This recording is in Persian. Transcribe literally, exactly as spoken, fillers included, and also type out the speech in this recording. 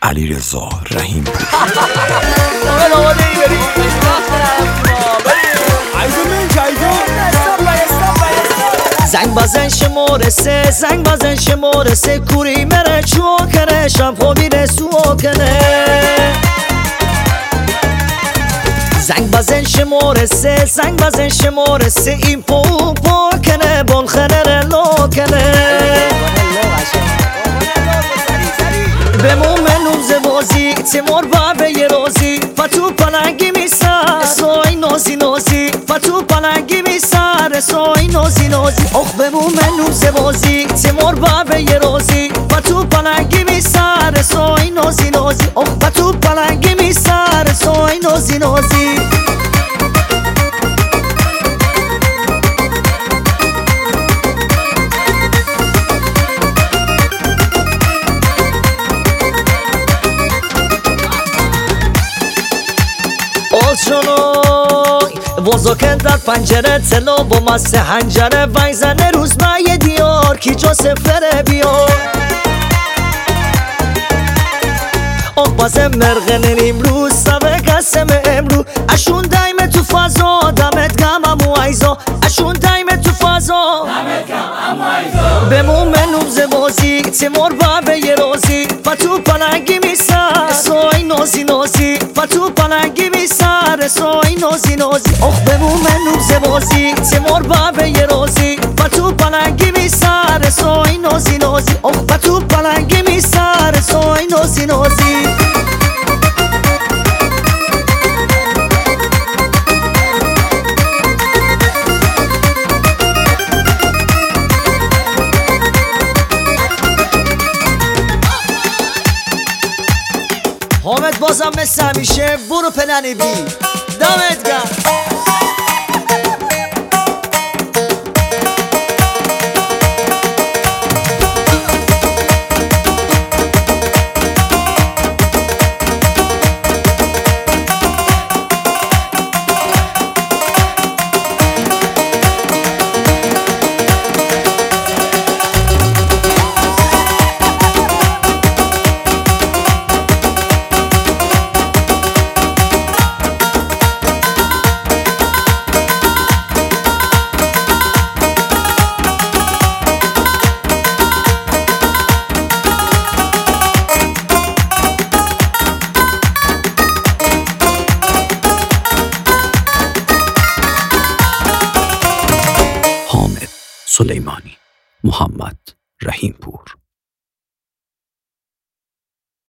علیرضا رحیم‌پور. زنگ بزن شماره سه، زنگ بزن شماره سه، کوری مره چو کنه شب خوابی رسو کنه. زنگ بزن شماره سه، زنگ بزن شماره سه، این پو پو کنه بون خنه لو کنه. به مومنوم زبازی تیمور بابه یه روزی فتو پلنگی میسر سوی نوزی نوزی فتو پلنگی میسر سوی نوزی نوزی. اخ به مومنوم زبازی تیمور بابه یه روزی فتو پلنگی میسر سوی نوزی نوزی. اخ فتو پلنگی میسر سوی نوزی نوزی. آلشونوی وزوکن در پنجره تلو با مسه هنجره ویزنه روز مایه دیار کی جا سفره بیار. آق بازه مرغنین امروز سوه قسم امرو اشون دایمه تو فضا دمت گم امو ایزا اشون دایمه تو فضا دمت گم امو ایزا. به مومنوم زبازی تیمور بابه یه روزی فتو پلنگی میسر سوی نوزی نوزی فتو پلنگی میسر سوی نوزی نوزی. اخ به مومنوم زبازی تیمور بابه یه روزی فتو پلنگی میسر سوی نوزی نوزی. اخ فتو پلنگی میسر سوی نوزی نوزی. حامد بازم مثل همیشه برو پننی بی دمت گرم. سلیمانی محمد رحیم‌پور.